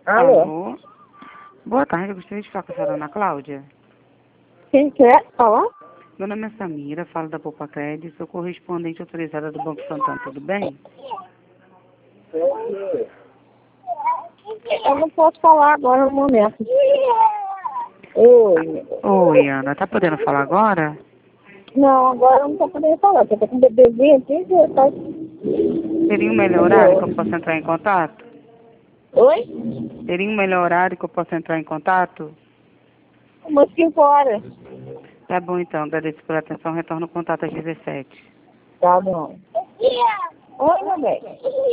Alô? Alô? Boa tarde, eu gostaria de falar com a senhora Ana Cláudia. Quem quer falar? Meu nome é Samira, falo da Poupa Crédito, sou correspondente autorizada do Banco Santander, tudo bem? Eu não posso falar agora no momento. Oi. Oi, Ana, tá podendo falar agora? Não, agora eu não estou podendo falar, porque eu tô com um bebezinho aqui que eu tô... Teria um melhor horário que eu possa entrar em contato? Oi? Teria um melhor horário que eu possa entrar em contato? Umas 5 horas. Tá bom então, agradeço pela atenção, retorno o contato às 17. Tá bom. Oi, meu bem.